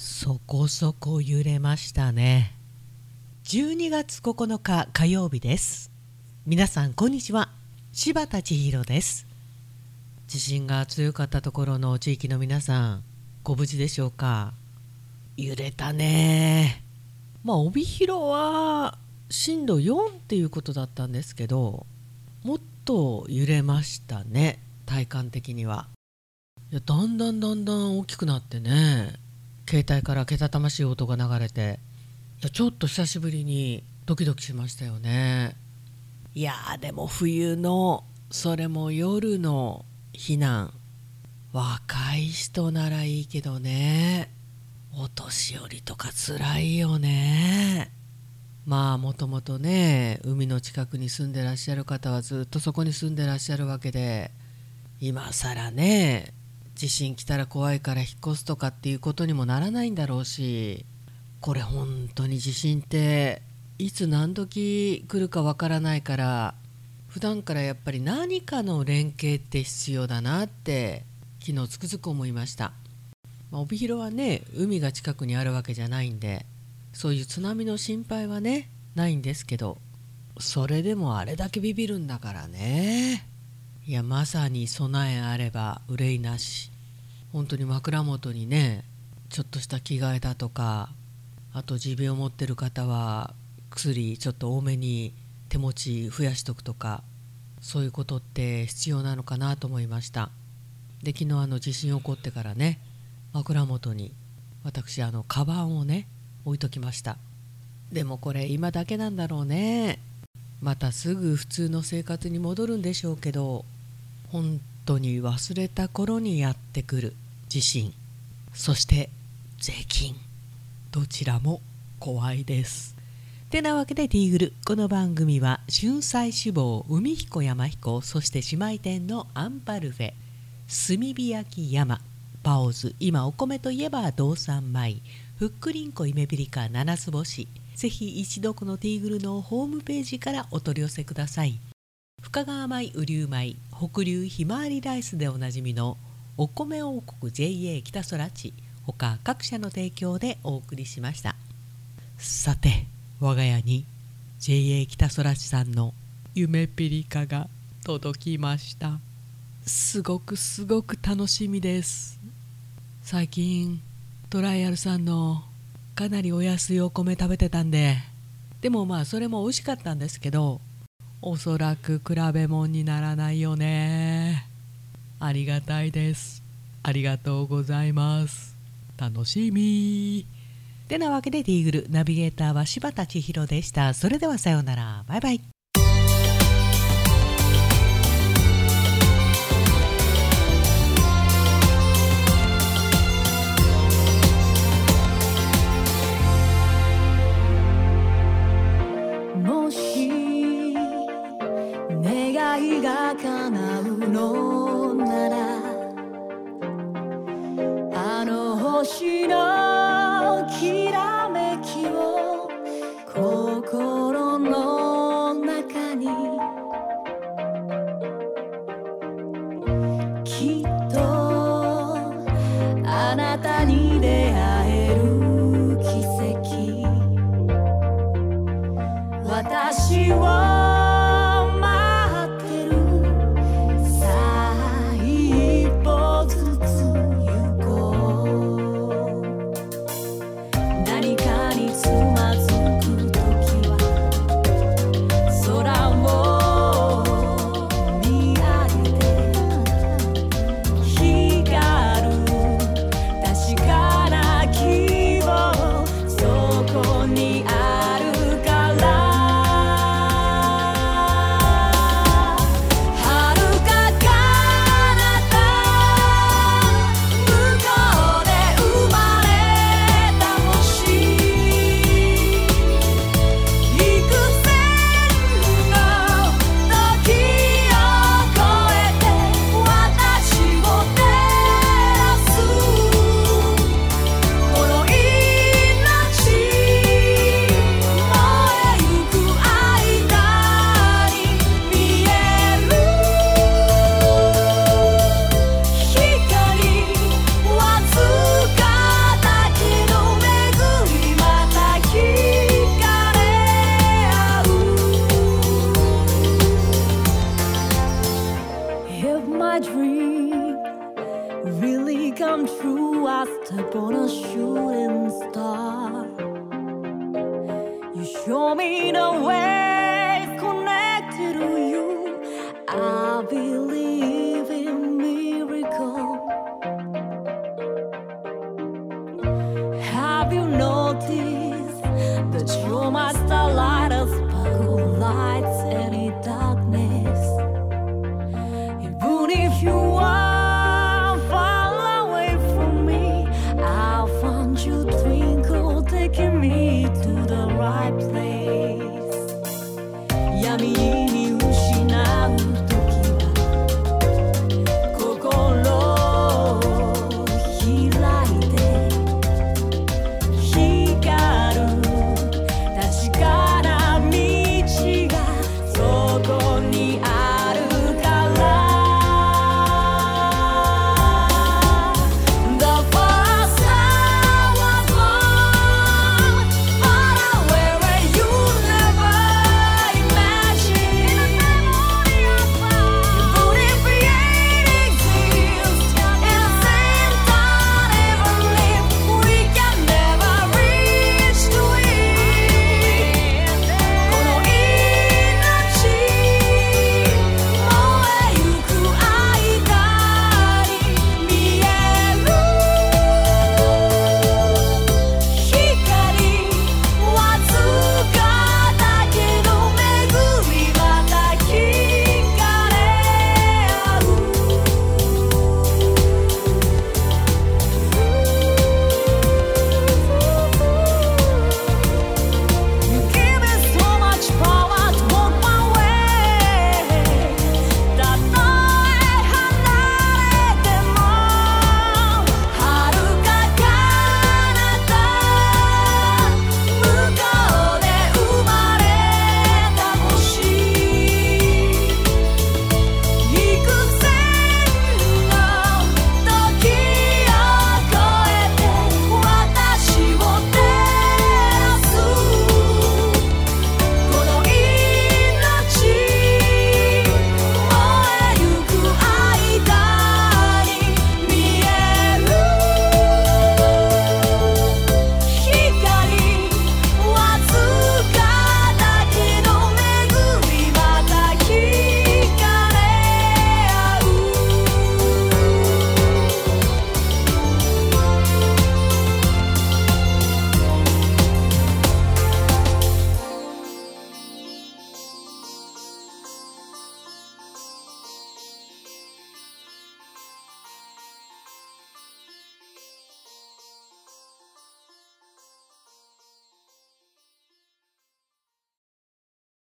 そこそこ揺れましたね。12月9日火曜日です。皆さんこんにちは。柴田千尋です。地震が強かったところの地域の皆さん、ご無事でしょうか。揺れたね。帯広は震度4っていうことだったんですけど、もっと揺れましたね。体感的には。だんだん大きくなってね、携帯からけたたましい音が流れて、ちょっと久しぶりにドキドキしましたよね。でも冬の、それも夜の避難、若い人ならいいけどね、お年寄りとか辛いよね。もともとね、海の近くに住んでらっしゃる方はずっとそこに住んでらっしゃるわけで、今更ね、地震来たら怖いから引っ越すとかっていうことにもならないんだろうし、これ本当に地震っていつ何時来るかわからないから、普段からやっぱり何かの連携って必要だなって昨日つくづく思いました。帯広はね、海が近くにあるわけじゃないんで、そういう津波の心配はねないんですけど、それでもあれだけビビるんだからね。まさに備えあれば憂いなし。本当に枕元にね、ちょっとした着替えだとか、あと持病を持ってる方は薬ちょっと多めに手持ち増やしとくとか、そういうことって必要なのかなと思いました。で、昨日地震起こってからね、枕元に私カバンをね置いときました。でもこれ今だけなんだろうね。またすぐ普通の生活に戻るんでしょうけど、本当に忘れた頃にやってくる地震、そして税金、どちらも怖いです。てなわけでティーグル、この番組は春菜志望、海彦山彦、そして姉妹店のアンパルフェ、炭火焼き山、パオズ、今お米といえば道産米、ふっくりんこイメビリカ七つ星。ぜひ一度このティーグルのホームページからお取り寄せください。深川米、雨竜米、北流ひまわりライスでおなじみのお米王国 JA 北空地、他各社の提供でお送りしました。さて、我が家に JA 北空地さんの夢ピリカが届きました。すごく楽しみです。最近トライアルさんのかなりお安いお米食べてたんで、でもそれも美味しかったんですけど、おそらく比べ物にならないよね。ありがたいです。ありがとうございます。楽しみ。てなわけでティーグル、ナビゲーターは柴田千尋でした。それではさようなら、バイバイ。 もし願いが叶うのなら、あの星のきらめきを心の中 a shooting star. You show me the way connected to you. I believe in miracle. Have you noticed that you're my starlight, a sparkle lights any darkness? Even if you are far away from me, I'll find you twinkle, taking me to the right place. Yummy.